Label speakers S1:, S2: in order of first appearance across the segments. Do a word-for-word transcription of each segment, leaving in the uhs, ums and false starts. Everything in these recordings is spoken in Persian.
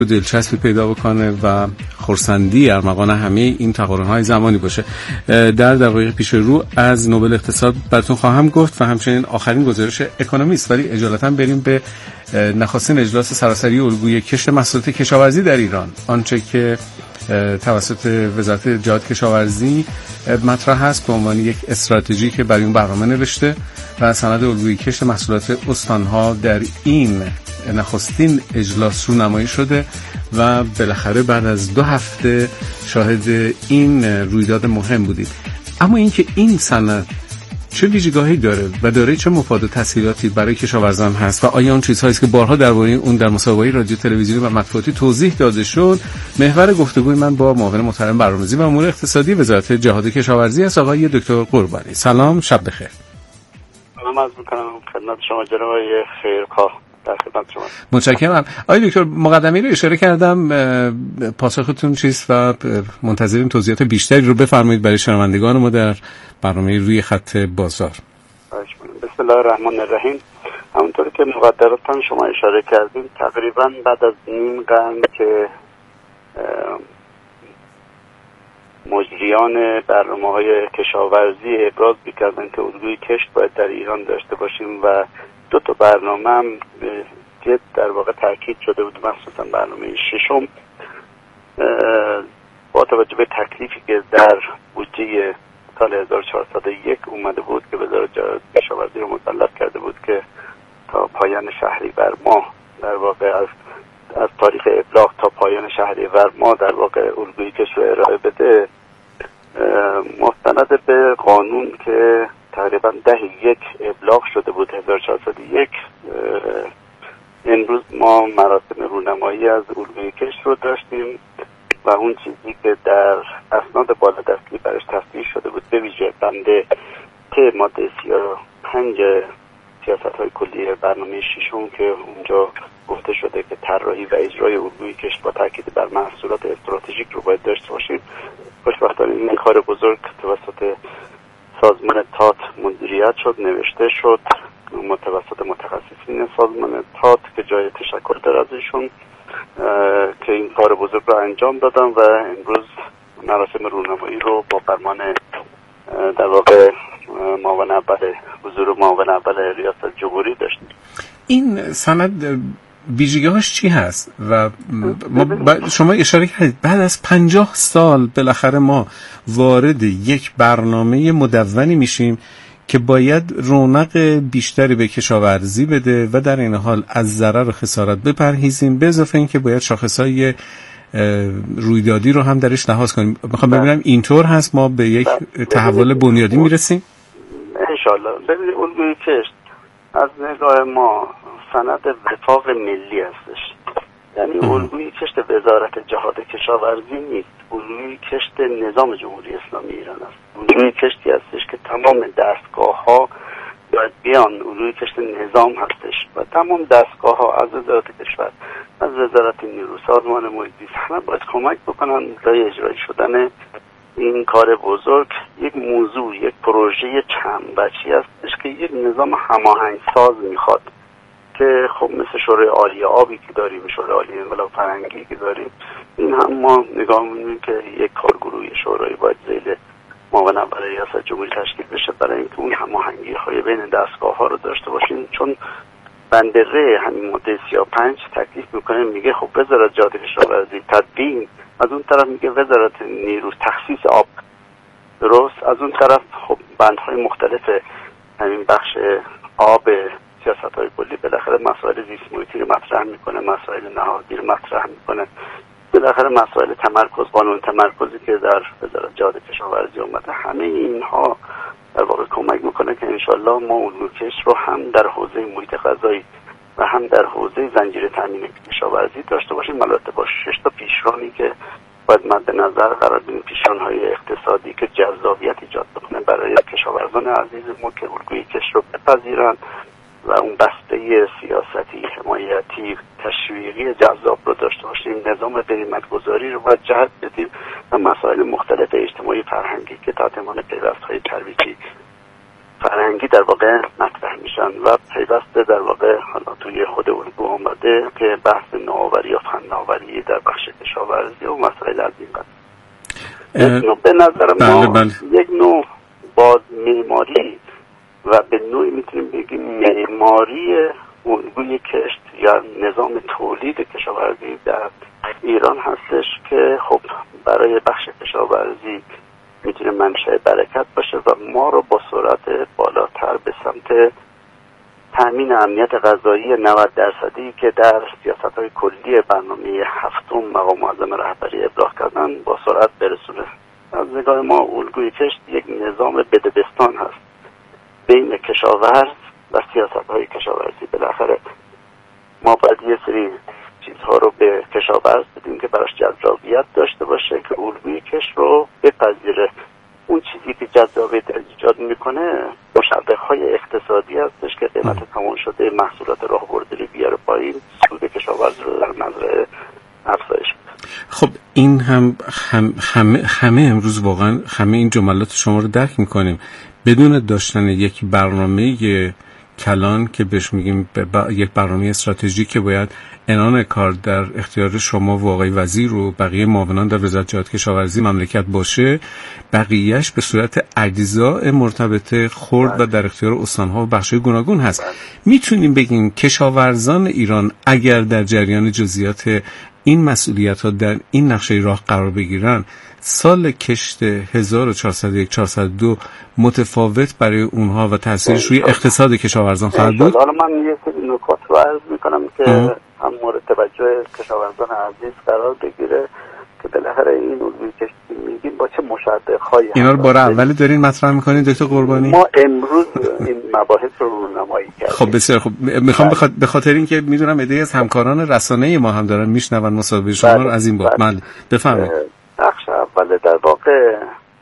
S1: دلچسبی پیدا بکنه و خرسندی ارمغان همه این تقارن‌های زمانی باشه. در دقایق پیش رو از نوبل اقتصاد براتون خواهم گفت و همچنین آخرین گزارش اکونومیست، ولی اجالتا بریم به نخستین اجلاس سراسری الگوی کشت محصولات کشاورزی در ایران، آنچه که توسط وزارت جهاد کشاورزی مطرح هست به عنوان یک استراتژی که برای اون برنامه نوشته و سند الگوی کشت محصولات استان‌ها در این نخستین اجلاس رو نمایی شده و بالاخره بعد از دو هفته شاهد این رویداد مهم بودید. اما اینکه این سند چه ویژگی‌هایی داره و داره چه مفاد و تسهیلاتی برای کشاورزان هست و آیا اون چیزهایی که بارها درباره اون در مسابقه رادیو تلویزیونی و مطبوعاتی توضیح داده شد، محور گفتگوی من با معاون محترم برنامه‌ریزی و امور اقتصادی وزارت جهاد کشاورزی است، آقای دکتر قربانی. سلام، شب بخیر.
S2: سلام عرض می‌کنم خدمت شما جناب خیرخواه. در خدمت شما.
S1: متشکرم. آقای دکتر، مقدمه‌ای رو اشاره کردم، پاسختون چیست و منتظریم توضیحات بیشتری رو بفرمایید برای شنوندگان ما در برنامه روی خط بازار.
S2: بسم الله الرحمن الرحیم. همونطوری که مقدماتاً شما اشاره کردیم، تقریباً بعد از نیم قرن که مجریان برنامه‌های کشاورزی ابراز می‌کردن که الگوی کشت باید در ایران داشته باشیم و دو تا برنامه هم جد در واقع تاکید شده بود، مخصوصا برنامه ششم با توجه به تکلیفی که در بودجه سال هزار و چهارصد و یک اومده بود که وزارت کشاورزی رو مسلط کرده بود که تا پایان شهریور ماه در واقع از از تاریخ ابلاغ تا پایان شهریور ماه در واقع الگوی کشت رو ارائه بده، مستند به قانون که تقریبا ده یک ابلاغ شده بود هزار و چهارصد و یک. امروز ما مراسم رونمایی از الگوی کشت رو داشتیم و اون چیزی که در اسناد بالادستی برش تصویب شده بود به ویژه بند ت ماده سی و پنج سیاست‌های کلی برنامه ششم که اونجا گفته شده که طراحی و اجرای الگوی کشت با تاکید بر محصولات استراتژیک رو باید داشته باشیم. خوشبختانه این کار بزرگ توسط سازمان تات مدیریت شد، نوشته شد متوسط متخصصین سازمان تات که جای تشکر داره ازشون که این کار بزرگ رو انجام دادن و امروز مراسم رونمایی رو با فرمان در واقع معاون اول حضور معاون اول ریاست جمهوری داشتیم.
S1: این سند ویژگی‌هاش چی هست؟ و ما شما اشاره کردید بعد از پنجاه سال بالاخره ما وارد یک برنامه مدونی میشیم که باید رونق بیشتری به کشاورزی بده و در این حال از ضرر و خسارت بپرهیزیم، به اضافه این که باید شاخصهای رویدادی رو هم درش لحاظ کنیم. میخوام ببینم اینطور هست ما به یک تحول بنیادی میرسیم؟
S2: انشالله. ببینید الگوی کشت از نگاه ما سند وفاق ملی هستش، یعنی الگوی کشت وزارت جهاد کشاورزی نیست، الگوی کشت نظام جمهوری اسلامی ایران است. الگوی کشتی هستش که تمام دستگاه ها باید بیان، الگوی کشت نظام هستش و تمام دستگاه ها از وزارت کشور، از وزارت نیرو، سازمان محیط زیست همه باید کمک بکنن برای اجرای شدن این کار بزرگ. یک موضوع، یک پروژه چند بچی هستش که یک نظام هماهنگ ساز میخواد که خب مثل شورای عالی آبی که داریم، شورای عالی انقلاب فرهنگی که داریم، این هم ما نگاه می‌کنیم که یک کارگروه شورای باید ذیل معاون اول ریاست جمهوری تشکیل بشه برای اینکه اون هماهنگی‌های بین دستگاه‌ها رو داشته باشیم. چون بندره همین ماده سی و پنج تکلیف میکنه، میگه خب وزارت جهاد کشاورزی تدوین، از اون طرف میگه وزارت نیرو تخصیص آب، درست، از اون طرف خب بندهای مختلف همین بخش آب سیاست‌های کلی بالاخره مسائل زیست محیطی رو مطرح میکنه، مسائل نهادی رو مطرح میکنه، بالاخره مسائل تمرکز، قانون تمرکزی که در وزارت جهاد کشاورزی اومده، همه اینها در واقع کمک میکنه که انشالله ما الگوی کشت رو هم در حوزه محیط غذایی و هم در حوزه زنجیره تامین کشاورزی داشته باشیم، البته با شش تا پیشرانی که باید مد نظر قرار بدیم، پیشران‌های اقتصادی که جذابیت ایجاد بکنه برای کشاورزان عزیز ما که الگوی کشت رو بپذیرن و اون بسته سیاستی، حمایتی، تشویقی جذاب رو داشته باشیم، نظام قیمت‌گذاری رو باید جهت بدیم و مسائل مختلف اجتماعی فرهنگی که تحت عنوان پیوست‌های ترویجی فرهنگی در واقع مطرح میشن و پیوسته در واقع حالا توی خود الگو آمده اومده که بحث نوآوری و فناوری در بخش کشاورزی و مسائل از این قبیل. به نظر ما بله بله. یک نوع باز معماری و به نوعی میتونیم بگیم معماری الگوی کشت یا نظام تولید کشاورزی در ایران هستش که خب برای بخش کشاورزی میتونه منشأ برکت باشه و ما رو با سرعت بالاتر به سمت تامین امنیت غذایی نود درصدی که در سیاست‌های کلی برنامه هفتم مقام معظم رهبری ابراز کردن با سرعت برسونه. از نگاه ما الگوی کشت یک نظام بدبستان هست بین کشاورز و سیاست‌های کشاورزی. بالاخره ما باید یه سری چیزها رو به کشاورز بدیم که براش جذابیت داشته باشه که الگوی کشت رو بپذیره. اون چیزی که جذابیت ایجاد میکنه مشوق‌های اقتصادی هستش که قیمت تمام شده محصولات راهبردی رو بیاره پایین، سود کشاورز رو در نظر افزایش بده.
S1: خب این هم, هم همه همه امروز واقعا همه این جملات شما رو درک میکنیم بدون داشتن یک برنامه کلان که بهش میگیم با یک برنامه استراتژیک که باید عنان کار در اختیار شما و آقای وزیر و بقیه معاونان در وزارت جهاد کشاورزی مملکت باشه، بقیهش به صورت اجزاء مرتبط خرد و در اختیار استان‌ها و بخش‌های گوناگون هست. میتونیم بگیم کشاورزان ایران اگر در جریان جزئیات این مسئولیت‌ها در این نقشه راه قرار بگیرن، سال کشت هزار و چهارصد و یک چهارصد و دو متفاوت برای اونها و تاثیرش روی اقتصاد کشاورزان خواهد بود.
S2: حالا من یه سری نکات رو عرض می‌کنم که هم مورد توجه کشاورزان عزیز قرار بگیره که بالاخره این الگوی کشت میگیم با چه مشددهایی
S1: اینا رو بار اولی دارین مطرح می‌کنین دکتر قربانی؟
S2: ما امروز این مباحث رو رونمایی کردیم.
S1: خب بسیار خوب. میخوام به خاطر اینکه میدونم عده‌ای از همکاران رسانه‌ای ما هم دارن میشنون مصاحبه شما رو از این باب. من بفرمایید.
S2: بخش اول در واقع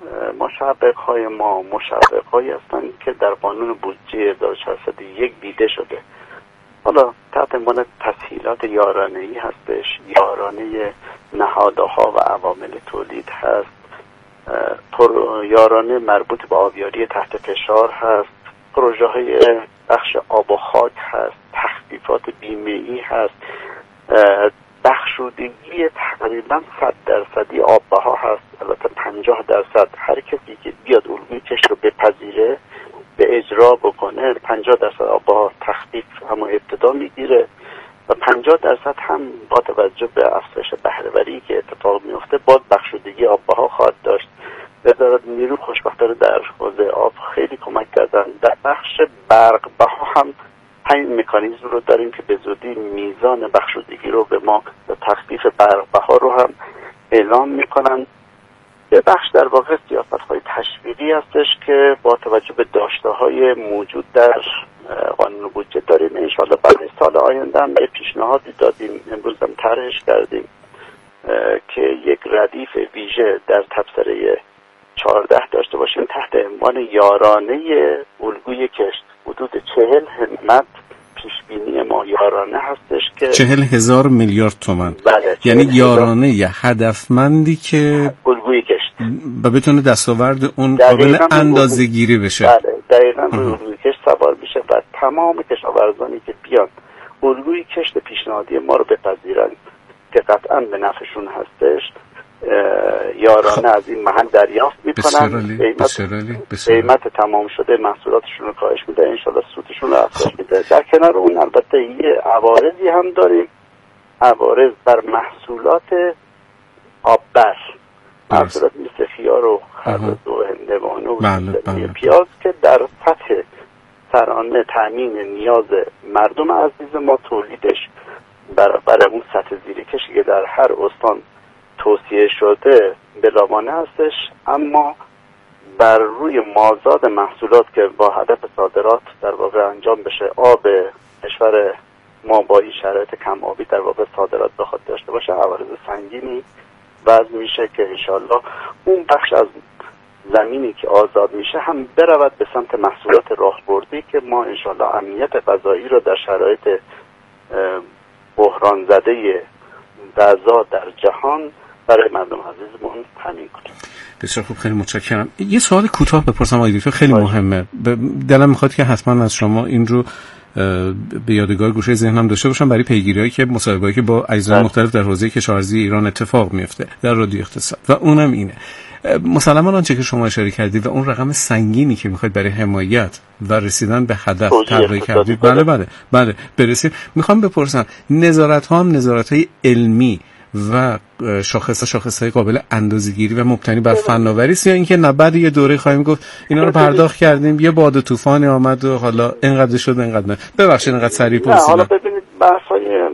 S2: مشوق‌های ما مشوق‌هایی هستند که در قانون بودجه هزار و چهارصد و یک دیده شده. حالا تحت عنوان تسهیلات یارانه‌ای هستش، یارانه نهادها و عوامل تولید هست، یارانه مربوط به آبیاری تحت فشار هست، پروژه‌های بخش آب و خاک هست، تخفیفات بیمه‌ای هست، بخشودگی تقریبا صد درصدی آب بها هست. البته پنجاه درصد هر کسی که بیاد الگوی کشت رو بپذیره به اجرا بکنه پنجاه درصد آب بها تخفیف هم ابتدا میگیره و پنجاه درصد هم با توجه به افزایش بهره‌وری که اتفاق میفته باز بخشودگی آب بها خواهد داشت. وزارت نیرو خوشبختانه در حوزه آب خیلی کمک کردن. در بخش برق بها هم همین مکانیزم رو داریم که به زودی میزان بخشودگی رو به ما به تخفیف برق بها رو هم اعلام میکنن. به بخش در واقع سیاست‌های تشویقی هستش که با توجه به داشته‌های موجود در قانون بودجه داریم. انشالله برای سال آینده هم یه پیشنهادی دادیم، امروز هم طرحش کردیم که یک ردیف ویژه در تبصره چهارده داشته باشیم تحت عنوان یارانه الگوی کشت. حدود چهل همت پیش بینی ما یارانه هستش که
S1: چهل هزار میلیارد تومان.
S2: بله،
S1: یعنی یارانه یه هدفمندی که
S2: الگوی کشت
S1: و بتونه دستاورد اون قابل اندازه گیری بشه.
S2: بله دقیقاً الگوی کشت سوار بشه و تمام کشاورزانی که بیان الگوی کشت پیشنهادی ما رو بپذیرن که قطعاً به نفعشون هستش، یارانه از این محل دریافت میکنن. قیمت تمام شده محصولاتشون رو کاهش میده، انشالله سودشون رو افزایش میده. در کنار اون البته یه عوارضی هم داریم، عوارض بر محصولات آببر، محصولات مثل خیار و خربزه و هندوانه و پیاز که در سطح سرانه تامین نیاز مردم عزیز ما تولیدش برابر اون سطح زیر کشی که در هر استان توصیه شده بلامانه هستش، اما بر روی مازاد محصولات که با هدف صادرات در واقع انجام بشه، آب کشور ما با این شرایط کم آبی در واقع صادرات بخواد داشته باشه، عوارض سنگینی وضع میشه که انشالله اون بخش از زمینی که آزاد میشه هم برود به سمت محصولات راهبردی که ما انشالله امنیت غذایی رو در شرایط بحران زده غذا در جهان برای مردم عزیزمون تامین کنیم.
S1: بسیار خوب، خیلی متشکرم. یه سوال کوتاه بپرسم آقای دکتر، خیلی باید. مهمه. دلم میخواد که حتما از شما این رو به یادگار گوشه ذهنم داشته باشم برای پیگیریایی که مصاحبه‌ای که با اجزای مختلف در حوزه کشاورزی ایران اتفاق میفته در رادیو اقتصاد و اونم اینه. مسلماً آنچه که شما اشاره کردید و اون رقم سنگینی که میخواید برای حمایت و رسیدن به هدف طراحی کردید، بله بله بله برسید. میخوام بپرسم نظارت ها هم نظارت های علمی و شاخص شاخص‌های قابل اندازه‌گیری و مبتنی بر فناوری است، یا اینکه نه بعد یه دوره خواهیم گفت اینا رو پرداخت کردیم یه باد طوفانی آمد و حالا اینقدر شد اینقدر نه؟ ببخشید اینقدر سریع پرسیدم.
S2: حالا ببینید بحث‌های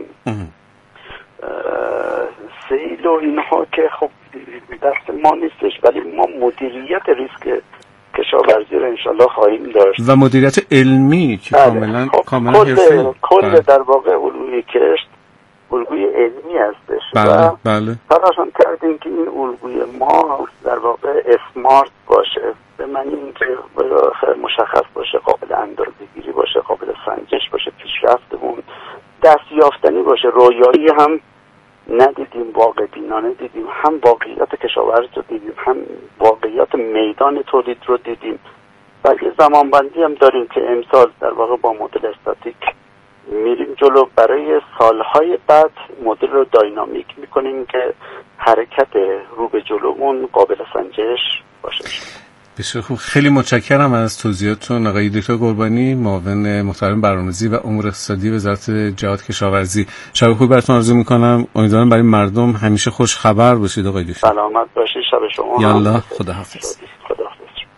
S2: سیل و اینها که خب دست ما نیستش، ولی ما مدیریت ریسک کشاورزی رو انشالله خواهیم داشت
S1: و مدیریت علمی که کاملا
S2: خب
S1: کاملا
S2: حرفه‌ای کل در واقع علوی کشت الگوی علمی هستش.
S1: بله بله
S2: تلاشم کردیم که این الگوی ما در واقع اسمارت باشه، به معنی اینکه مشخص باشه، قابل اندازه‌گیری باشه، قابل سنجش باشه، پیشرفتمون دستیافتنی باشه. رویایی هم ندیدیم، واقع بینانه دیدیم، هم واقعیت کشاورز رو دیدیم، هم واقعیت میدان تولید رو دیدیم و یه زمانبندی هم داریم که امسال در واقع با مدل استاتیک میریم جلو. برای سالهای بعد مدل رو داینامیک میکنیم که حرکت رو به جلومون قابل سنجش باشه.
S1: بسیار خوب، خیلی متشکرم از توضیحاتتون آقای دکتر قربانی، معاون محترم برنامه‌ریزی و امور اقتصادی وزارت جهاد کشاورزی. شب خوبی براتون آرزو میکنم. امیدوارم برای مردم همیشه خوش خبر باشید آقای دکتر.
S2: سلامت باشید. شب شما
S1: یالله خداحافظ.
S2: خداحافظ.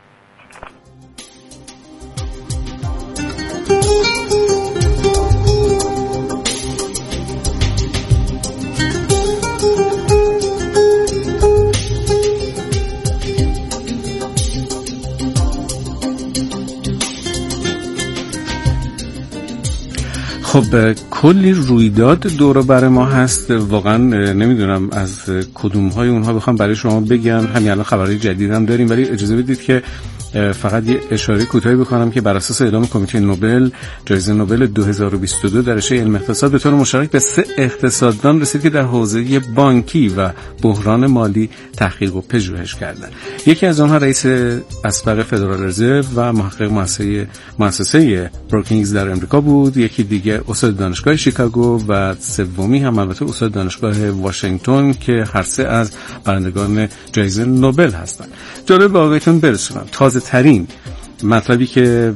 S1: خب کلی رویداد دور بر ما هست، واقعا نمیدونم از کدوم های اونها بخوام برای شما بگم. همین الان خبرهای جدیدم داریم، ولی اجازه بدید که فقط یه اشاره کوتاهی بکنم که بر اساس اعلام کمیته نوبل جایزه نوبل دو هزار و بیست و دو در رشته علم اقتصاد به طور مشترک به سه اقتصاددان رسید که در حوزه بانکی و بحران مالی تحقیق و پژوهش کردند. یکی از آنها رئیس اسبق فدرال رزرو و محقق مؤسسه مؤسسه بروکینگز در امریکا بود، یکی دیگه استاد دانشگاه شیکاگو و سومی هم البته استاد دانشگاه واشنگتن که هر سه از برندگان جایزه نوبل هستند. جالب به آقایتون برسونم تازه ترین مطلبی که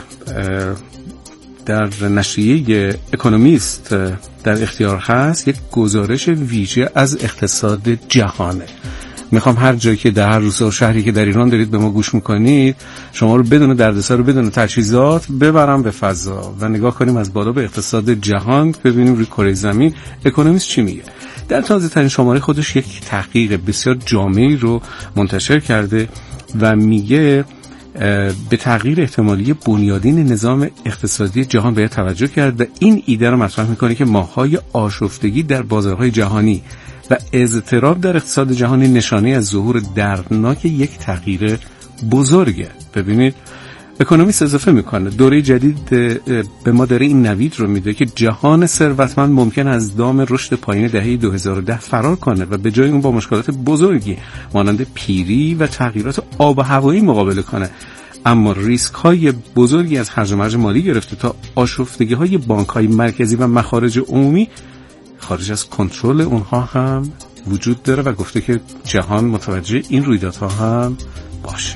S1: در نشریه اکونومیست در اختیار هست یک گزارش ویژه از اقتصاد جهانه. میخوام هر جایی که در هر روستا و شهری که در ایران دارید به ما گوش میکنید شما رو بدون دردسر و بدون تجهیزات ببرم به فضا و نگاه کنیم از بالا به اقتصاد جهان، ببینیم روی کره زمین اکونومیست چی میگه. در تازه ترین شماره خودش یک تحقیق بسیار جامعی رو منتشر کرده و میگه به تغییر احتمالی بنیادین نظام اقتصادی جهان باید توجه کرد و این ایده رو مطرح میکنه که ماه‌های آشفتگی در بازارهای جهانی و اضطراب در اقتصاد جهانی نشانه از ظهور دردناک یک تغییر بزرگه. ببینید اکونومیست اضافه میکنه دوره جدید به ما داره این نوید رو میده که جهان ثروتمند ممکن از دام رشد پایین دهه دو هزار و ده فرار کنه و به جای اون با مشکلات بزرگی مانند پیری و تغییرات آب و هوایی مقابله کنه. اما ریسک های بزرگی از هرج و مرج مالی گرفته تا آشفتگی های بانک های مرکزی و مخارج عمومی خارج از کنترل اونها هم وجود داره و گفته که جهان متوجه این رویدادها هم باشه.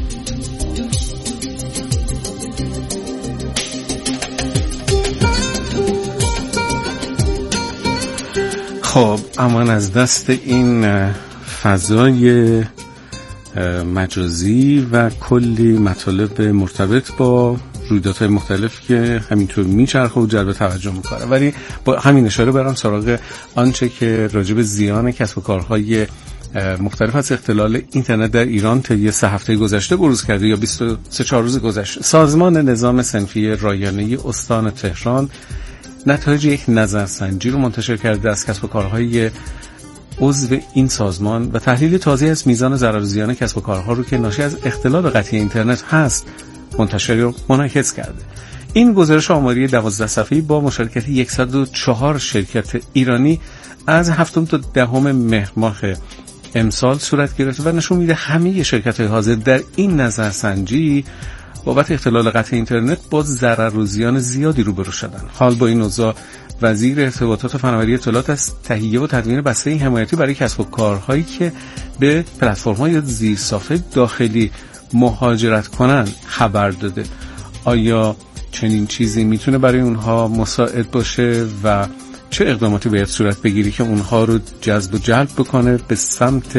S1: خب امان از دست این فضای مجازی و کلی مطالب مرتبط با رویدادهای مختلف که همینطور میچرخه و جلب توجه میکنه، ولی با همین اشاره برام سراغ آنچه که راجب زیان کسب و کارهای مختلف از اختلال اینترنت در ایران طی سه هفته گذشته بروز کرده یا بیست و سه چهار روز گذشته. سازمان نظام صنفی رایانه‌ای استان تهران نتایج یک نظرسنجی رو منتشر کرده از کسب و کارهای عضو این سازمان و تحلیل تازه از میزان ضرر و زیان کسب و کارها رو که ناشی از اختلال قطعی اینترنت هست منتشر و منعکس کرده. این گزارش آماری دوازده صفحه‌ای با مشارکت صد و چهار شرکت ایرانی از هفتم تا دهم مهر ماه امسال صورت گرفته و نشون میده همه شرکت‌های حاضر در این نظرسنجی بابت اختلال قطع اینترنت با ضرر و زیان زیادی روبرو شدن. حال با این اوضاع وزیر ارتباطات و فناوری اطلاعات از تهیه و تدوین بسته حمایتی برای کسب و کارهایی که به پلتفرم‌های زیرساخت‌های داخلی مهاجرت کنن خبر داده. آیا چنین چیزی میتونه برای اونها مساعد باشه و چه اقداماتی باید صورت بگیری که اونها رو جذب و جلب بکنه به سمت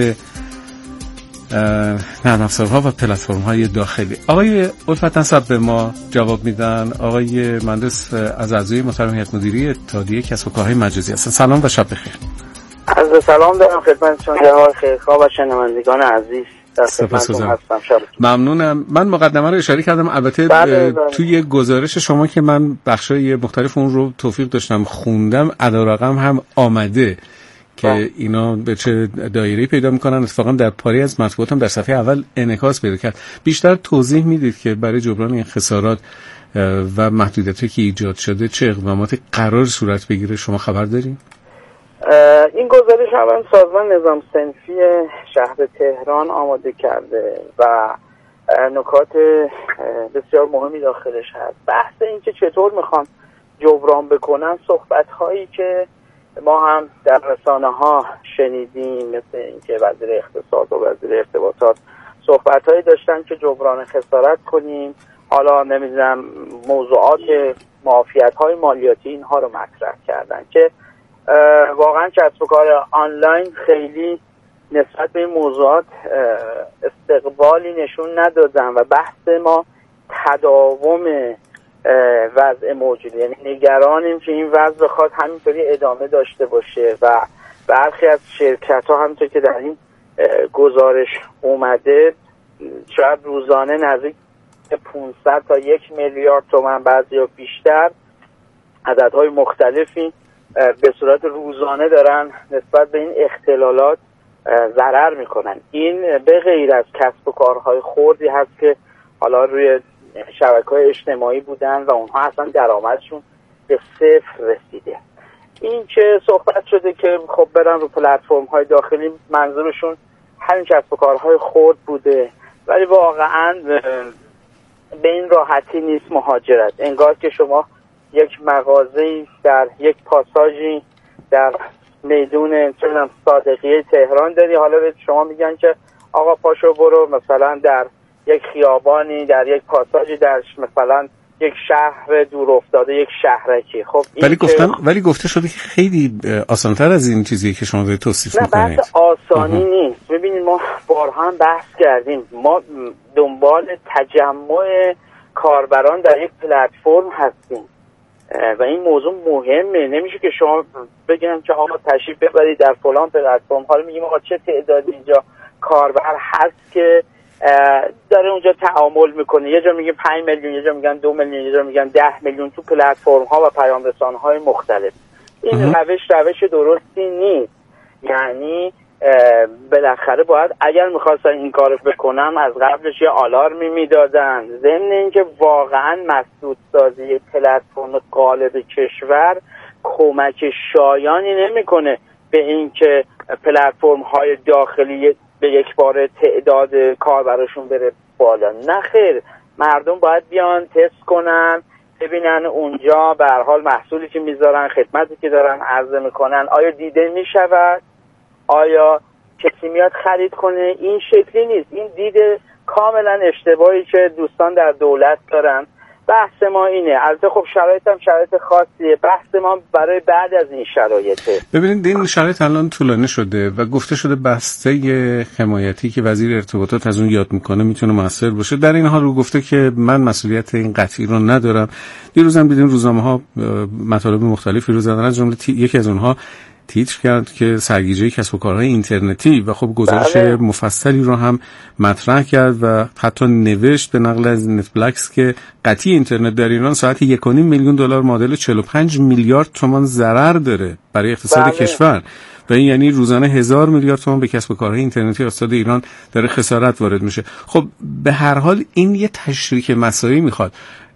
S1: نرم افزارها و پلتفرم‌های داخلی؟ آقای الفت نسب به ما جواب میدن. آقای مهندس از اعضای محترم هیئت مدیره اتحادیه کسب و کارهای مجازی هستن. سلام و شب بخیر.
S2: عرض سلام دارم خدمتتون جناب خیرخواه و شنوندگان عزیز.
S1: سپاسگزارم. ممنونم. من مقدمه رو اشاره کردم، البته بله بله. توی گزارش شما که من بخشای مختلف اون رو توفیق داشتم خوندم، ادا رقم هم آمده که بله. اینا به چه دایره‌ای پیدا میکنن. اتفاقا در پاری از مطبوعات هم در صفحه اول انعکاس پیدا کرد. بیشتر توضیح میدید که برای جبران این خسارات و محدودیتایی که ایجاد شده چه اقداماتی قرار صورت بگیره شما خبر دارین؟
S2: این گزارش اول سازمان نظام صنفی شهر تهران آماده کرده و نکات بسیار مهمی داخلش هست. بحث این که چطور میخوان جبران بکنن، صحبت هایی که ما هم در رسانه ها شنیدیم، مثل اینکه وزیر اقتصاد و وزیر ارتباطات صحبت هایی داشتن که جبران خسارت کنیم. حالا نمیدونم موضوعات معافیت های مالیاتی اینها رو مطرح کردن که واقعا کسب و کار آنلاین خیلی نسبت به این موضوعات استقبالی نشون ندادن و بحث ما تداوم وضع موجود، یعنی نگرانیم که این وضع بخواد همینطوری ادامه داشته باشه و برخی از شرکت ها همونطور که در این گزارش اومده شاید روزانه نزدیک پانصد تا یک میلیارد تومان، بعضی یا بیشتر، عددهای مختلفی به صورت روزانه دارن نسبت به این اختلالات ضرر میکنن. این به غیر از کسب و کارهای خردی هست که حالا روی شبکه‌های اجتماعی بودن و اونها اصلا درآمدشون به صفر رسیده. این که صحبت شده که خب برن رو پلتفرم‌های داخلی، منظورشون همین کسب و کارهای خرد بوده، ولی واقعاً به این راحتی نیست مهاجرت. انگار که شما یک مغازه‌ای در یک پاساژی در میدون چنم صادقیه تهران داری، حالا به شما میگن که آقا پاشو برو مثلا در یک خیابانی، در یک پاساژی، در مثلا یک شهر دور افتاده، یک شهرکی. خب
S1: ولی گفتم ولی گفته شده که خیلی آسان‌تر از این چیزی که شما دارید توصیف می‌کنید.
S2: نه بحث آسانی نیست. ببینید ما بارها هم بحث کردیم، ما دنبال تجمع کاربران در یک پلتفرم هستیم و این موضوع مهمه. نمیشه که شما بگم که آقا تشریف ببرید در فلان پلتفرم، حالا میگیم آقا چه تعدادی اینجا کاربر هست که داره اونجا تعامل میکنه. یه جا میگن پنج میلیون، یه جا میگن دو میلیون، یه جا میگن ده میلیون تو پلتفرم ها و پیام رسانه های مختلف. این روش روش درستی نیست. یعنی بالاخره باید اگر میخواستن این کارو بکنن از قبلش یه آلارمی میدادن. ضمن اینکه واقعا مسدود سازی پلتفرم غالب کشور کمک شایانی نمیکنه به اینکه پلتفرم های داخلی به یک بار تعداد کاربراشون بره بالا. نه خیر، مردم باید بیان تست کنن، ببینن اونجا به هر حال محصولی که میذارن، خدمتی که دارن عرضه میکنن آیا دیده میشود، آیا کسی میاد خرید کنه. این شکلی نیست. این دید کاملا اشتباهی که دوستان در دولت دارن. بحث ما اینه. البته خب شرایط هم شرایط خاصیه. بحث ما برای بعد از این شرایطه.
S1: ببینید این شرایط الان طولانی شده و گفته شده بسته حمایتی که وزیر ارتباطات از اون یاد میکنه میتونه موثر باشه. در این حال رو گفته که من مسئولیت این قطعی رو ندارم. دیروز هم دیدین روزنامه‌ها مطالب مختلفی رو زدن، از جمله یکی از اونها تیتر کرد که سرگیجه کسب و کارهای اینترنتی و خب گزارش بله. مفصلی رو هم مطرح کرد و حتی نوشت به نقل از نتفلیکس که قطعی اینترنت در ایران ساعتی یک و نیم میلیون دلار معادل چهل و پنج میلیارد تومان ضرر داره برای اقتصاد بله. کشور و این یعنی روزانه هزار میلیارد تومان به کسب و کارهای اینترنتی اقتصاد ایران داره خسارت وارد میشه. خب به هر حال این یه تشریک مسائلی میخواد.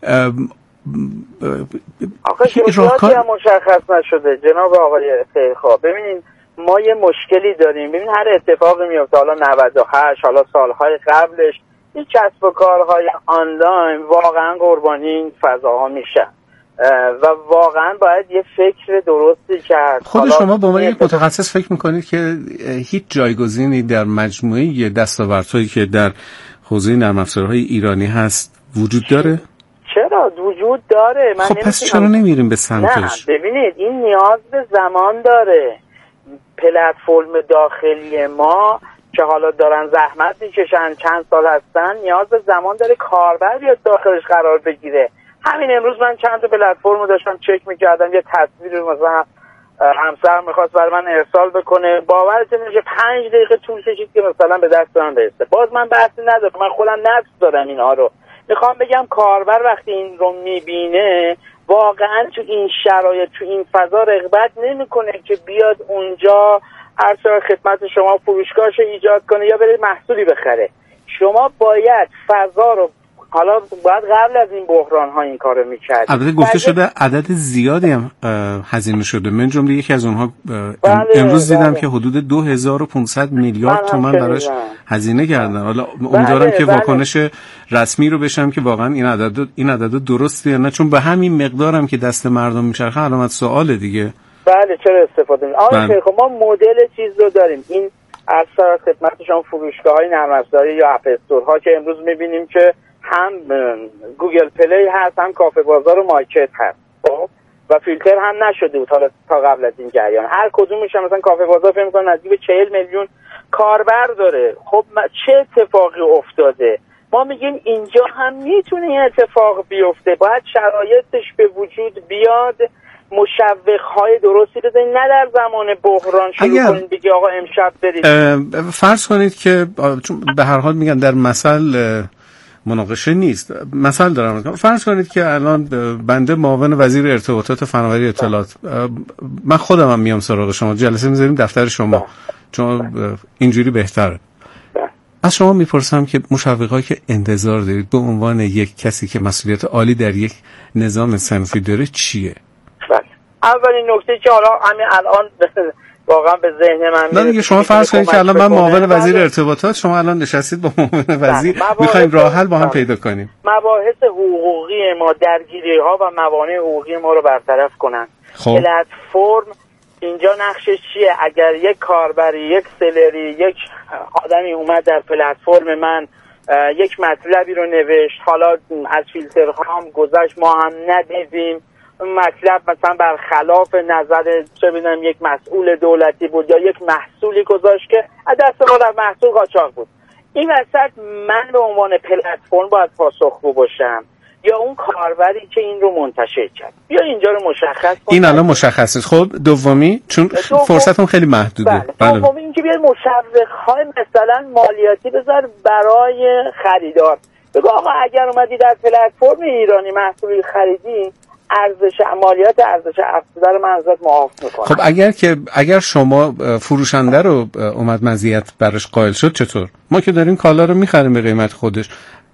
S2: آخه جزئیاتی هم مشخص نشده جناب آقای خیرخواه. ببینید ما یه مشکلی داریم. ببین هر اتفاقی میفته، حالا نود و هشت، حالا سالهای قبلش
S3: این کسب و کارهای آنلاین واقعا قربانی این فضاها میشن و واقعا باید یه فکر درستی کرد.
S1: خود شما به عنوان یک متخصص فکر میکنید که هیچ جایگزینی در مجموعه دستاوردهایی که در حوزه نرم افزارهای ایرانی هست وجود داره؟
S3: چرا وجود داره؟ من
S1: خب پس چرا نمیریم به سمتش؟
S3: نه ببینید این نیاز به زمان داره. پلتفرم داخلی ما که حالا دارن زحمت میکشن چند سال هستن نیاز به زمان داره کاربر بیاد داخلش قرار بگیره. همین امروز من چند تا پلتفرم رو داشتم چک میکردم، یه تصویر رو مثلا همسر میخواست برای من ارسال بکنه، باورتون نمیشه پنج دقیقه طول کشید که مثلا به دست من برسه. باز من بحثی ندارم، من خودم نصب دارم اینها رو. میخوام بگم کاربر وقتی این رو میبینه واقعا تو این شرایط تو این فضا رغبت نمیکنه که بیاد اونجا هر چقدر خدمت شما فروشگاهش ایجاد کنه یا بره محصولی بخره. شما باید فضا رو حالا باید قبل از این بحران ها این کارو میکرد.
S1: البته گفته شده عدد زیادی هم هزینه شده. من جمله یکی از اونها
S3: بله،
S1: امروز دیدم
S3: بله.
S1: که حدود دو هزار و پانصد میلیارد تومان براش هزینه کردن. حالا امیدوارم بله، که بله. واکنش رسمی رو بشم که واقعا این عدد این عدد درسته یا نه، چون به همین مقدارم که دست مردم میچرخه علامت سوال دیگه.
S3: بله چرا استفاده می‌کنید؟ آقای شیخ ما مدل چیز رو داریم. این اکثر خدمتشون فروشگاه‌های نرم افزاری یا اپ استورها که امروز می‌بینیم که هم گوگل پلی هست هم کافه بازار و مارکت هست خب و فیلتر هم نشده بود حالا تا قبل از این جریان. هر کدومش هم مثلا کافه بازار فکر می‌کنم نزدیک به چهل میلیون کاربر داره. خب چه اتفاقی افتاده؟ ما میگیم اینجا هم میتونه این اتفاق بیفته، باید شرایطش به وجود بیاد، مشوق‌های درستی بزنید، نه در زمان بحران شروع کنید بگی آقا امشب برید.
S1: فرض کنید که چون به هر حال میگن در مثل مناقشه نیست، مثل دارم میگم، فرض کنید که الان بنده معاون وزیر ارتباطات فناوری اطلاعات، من خودم هم میام سراغ شما، جلسه میذاریم دفتر شما ده. چون اینجوری بهتره. ده. از شما میپرسم که مشوقایی که انتظار دارید به عنوان یک کسی که مسئولیت عالی در یک نظام صنفی داره چیه؟
S3: بله. اولین نکته که حالا همین الان واقعا به ذهن من
S1: نه دیگه شما فرض کنید که الان من معاون وزیر ارتباطات، شما الان نشستید با معاون وزیر میخوایم راه حل با هم پیدا کنیم.
S3: مباحث حقوقی ما، درگیری ها و موانع حقوقی ما رو برطرف کنن.
S1: خب.
S3: پلتفرم اینجا نقشش چیه؟ اگر یک کاربری، یک سلری، یک آدمی اومد در پلتفرم من یک مطلبی رو نوشت، حالا از فیلترها هم گذشت ما هم ندیدیم، مطلب مثلا برخلاف نظر چه بدونم یک مسئول دولتی بود یا یک محصولی گذاشت که از دست ما در محصول قاچاق بود، این وسط من به عنوان پلتفرم باید پاسخگو باشم یا اون کاربری که این رو منتشر کرد؟ یا اینجا رو مشخص کنم.
S1: این الان مشخصه. خب دومی چون دوم... فرصتون خیلی محدوده.
S3: بله. دومی اینکه بیاد مشوق‌های مثلا مالیاتی بذار برای خریدار. بگو آقا اگر اومدی در پلتفرم ایرانی محصولی خریدی، ارزش مالیات ارزش افزوده رو من ازت معاف میکنم.
S1: خب اگر که اگر شما فروشنده رو اومد مزیت برش قائل شد چطور؟ ما که داریم کالا رو میخریم به قیمت خودش،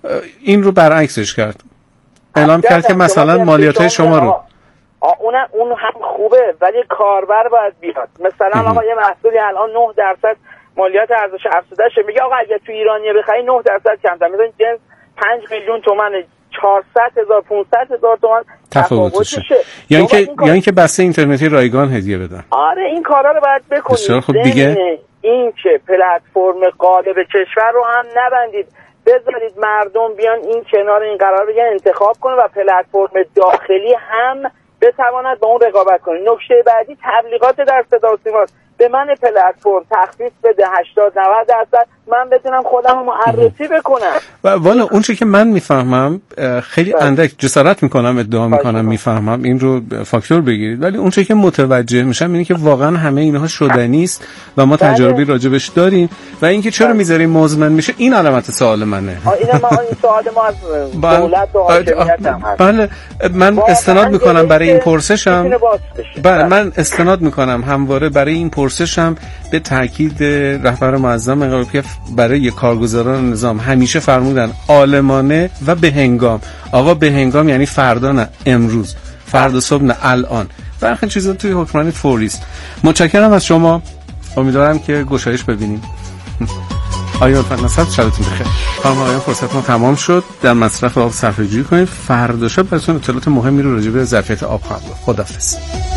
S1: این رو برعکسش کرد، اعلام کرد که مثلا مالیات‌های شما رو
S3: اون اون هم خوبه ولی کاربر باید بیاد. مثلا آقا یه محصولی الان نه درصد مالیات ارزش افزوده شه، میگه آقا اگه تو ایرانی بخری نه درصد کمتر، مثلا جنس پنج میلیون تومان چهارصد هزار پانصد هزار تومان تفاوتشه.
S1: یا اینکه یا اینکه بسته اینترنتی رایگان هدیه بدن.
S3: آره این کارا رو باید بکنید.
S1: خب دیگه
S3: این که پلتفرم قالب کشور رو هم نبندید، بذارید مردم بیان این کنار این قرار بگن انتخاب کنه و پلتفرم داخلی هم بتواند با اون رقابت کنه. نکته بعدی تبلیغات در صدا و سیما. به من پلتفرم تخفیف بده هشتاد نود درصد، من بتونم خودم رو معرفی بکنم.
S1: و والا اون چیزی که من میفهمم خیلی اندک جسارت میکنم ادعا میکنم میفهمم، این رو فاکتور بگیرید، ولی اون چیزی که متوجه میشم اینه که واقعا همه اینها شدنی است و ما تجربی راجبش داریم و اینکه چرا میذاریم مزمن میشه این علامت سوال منه.
S3: اینا ما این سوال ما از دولت و حاکمیت هم هست.
S1: بله من استناد میکنم برای این پرسشم. بله من استناد میکنم همواره برای این پرسشم به تاکید رهبر معظم انقلابی برای کارگزاران نظام همیشه فرمودن عالمانه و به هنگام. آقا به هنگام یعنی فردا نه امروز، فردا صبح نه الان. برخی چیزا توی حکمرانی فوری است. متشکرم از شما، امیدوارم که گشایش ببینیم. آیا فرناست شبتون بخیر. خانم آقایان فرصت ما تمام شد. در مصرف آب صرفه‌جویی کنید. فردا شب براتون اطلاعات مهمی رو راجع به ظرفیت آب خواهم داد. خداحافظ.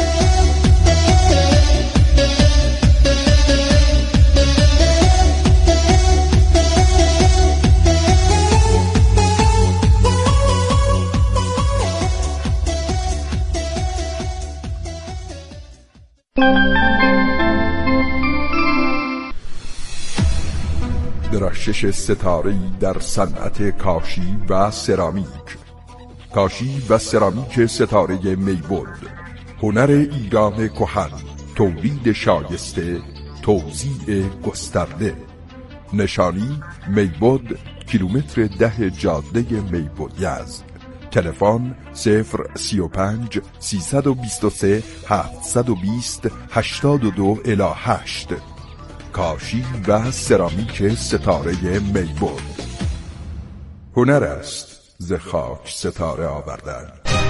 S4: درخشش ستاره‌ای در صنعت کاشی و سرامیک. کاشی و سرامیک ستاره میبود، هنر ایران کهن، تولید شایسته، توزیع گسترده. نشانی میبود، کیلومتر ده جاده میبود یزد. تلفن صفر سی و پنج سیصد و بیست و سه هفتصد و بیست هشتاد و دو الی هشت. کاشی و سرامیک ستاره میبود، هنر است ز خاک ستاره آوردن.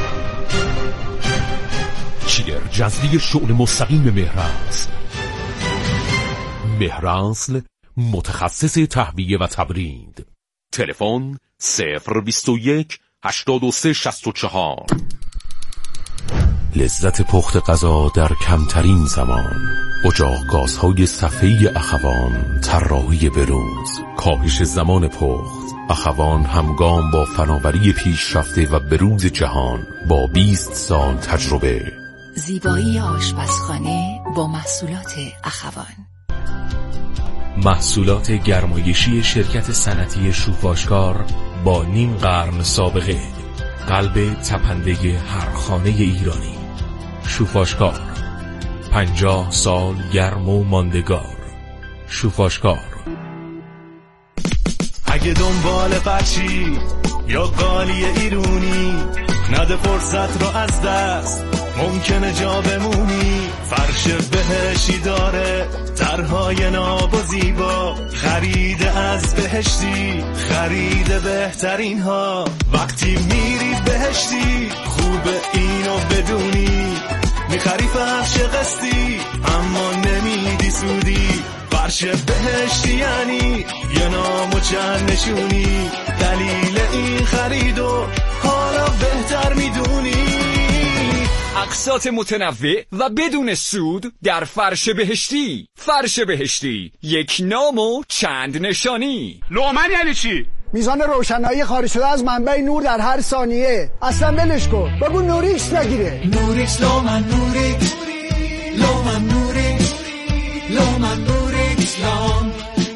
S5: چیگر جذبی شغل مستقیم مهرانسل. مهرانسل متخصص تهویه و تبرید. تلفن صفر بیست و یک هشتاد و سه شصت و چهار. لذت پخت غذا در کمترین زمان. اجاق گازهای صفحه‌ای اخوان، طراحی بروز، کاهش زمان پخت. اخوان همگام با فناوری پیشرفته و بروز جهان با بیست سال تجربه.
S6: زیبایی آشپزخانه با محصولات اخوان.
S5: محصولات گرمایشی شرکت صنعتی شوفاشکار با نیم قرن سابقه. قلب تپنده هر خانه ایرانی. شوفاشکار، پنجاه سال گرم و ماندگار. شوفاشکار.
S7: اگه دنبال فرشی یا قالی ایرونی، نده فرصت رو از دست، ممکنه جا بمونی. فرش بهشتی داره طرحهای ناب و زیبا، خرید از بهشتی، خرید بهترین ها. وقتی میری بهشتی خوبه اینو بدونی، میخری فرش قسطی اما نمیدی سودی. فرش بهشتی یعنی یه نام و چند نشونی، دلیل این خریدو حالا بهتر میدونی.
S8: اقساط متنوع و بدون سود در فرش بهشتی. فرش بهشتی، یک نام و چند نشانی.
S9: لومن یعنی چی؟
S10: میزان روشنایی خارج شده از منبع نور در هر ثانیه. اصلا ولش کن، بگو نوریکس بگیره.
S11: نوریکس لومن نوریکس لومن نوریکس لومن نوریکس لام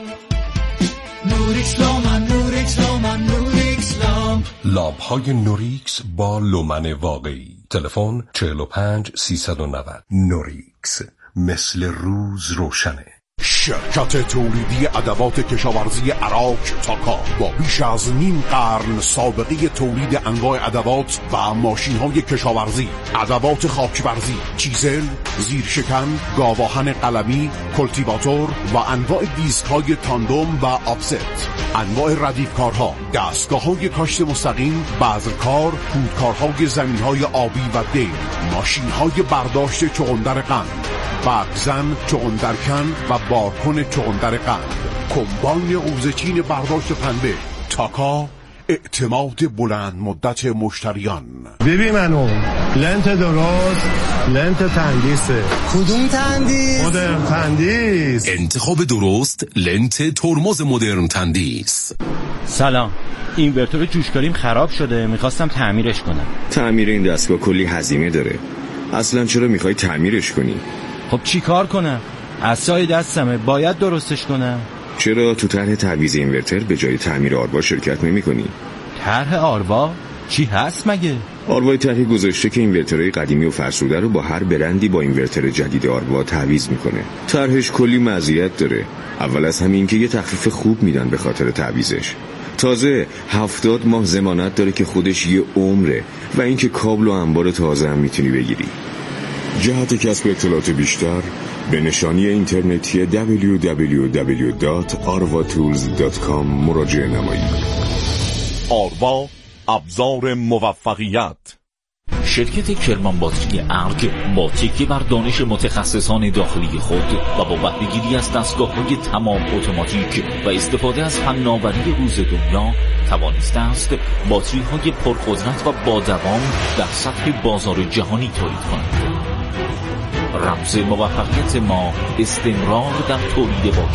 S11: نوریکس لومن نوریکس لومن نوریکس لام.
S5: لامپ های نوریکس با لومن واقعی. تلفن چهل و پنج سیصد و نود. نوریکس، مثل روز روشنه.
S12: شرکت تولیدی ادوات کشاورزی عراق تاکا با بیش از نیم قرن سابقه تولید انواع ادوات و ماشین‌های کشاورزی، ادوات خاکبرزی، چیزل، زیرشکن، گاواهن قلمی، کلتیواتور و انواع دیسک‌های تاندوم و آفست، انواع ردیفکارها، دستگاه‌های کاشت مستقیم، بذرکار، کودکارهای زمین‌های آبی و دیر، ماشین‌های برداشت چغندر قند، برگزن، چغندرکن و بارکن چغندر قند، کمباین اوزچین برداشت پنبه. تاکا، اعتماد بلند مدت مشتریان.
S13: ببین منو لنت درست، لنت تندیسه.
S10: کدوم تندیس؟
S13: مدرن تندیس.
S5: انتخاب درست، لنت ترمز مدرن تندیس.
S14: سلام، اینورتور جوشکاریم خراب شده، میخواستم تعمیرش کنم.
S15: تعمیر این دستگاه کلی هزینه داره. اصلا چرا میخوای تعمیرش کنی؟
S14: خب چی کار کنم؟ عصای دستمه، باید درستش کنم.
S15: چرا تو طرح تعویض اینورتر به جای تعمیر آروا شرکت نمی کنی؟
S14: طرح آروا؟ چی هست مگه؟
S15: آروای طرحی گذاشته که اینورترهای قدیمی و فرسوده رو با هر برندی با اینورتر جدید آروا تعویض میکنه. طرحش کلی مزیت داره. اول از همین که یه تخفیف خوب میدن به خاطر تعویضش. تازه هفتاد ماه ضمانت داره که خودش یه عمره و اینکه کابل و انبار تازه هم میتونی بگیری. جهت کسب اطلاعات بیشتر به نشانی اینترنتی دبلیو دبلیو دبلیو دات آروا تولز دات کام مراجعه نمایید.
S16: آروا، ابزار موفقیت.
S9: شرکت کرمان باتری ارگ با تکیه بر دانش متخصصان داخلی خود و با بهره‌گیری از دستگاه‌های تمام اتوماتیک و استفاده از فناوری روز دنیا توانسته است باتری‌های پرقدرت و با دوام در سطح بازار جهانی تولید کند. رمز موفقیت ما استمرار در تولید با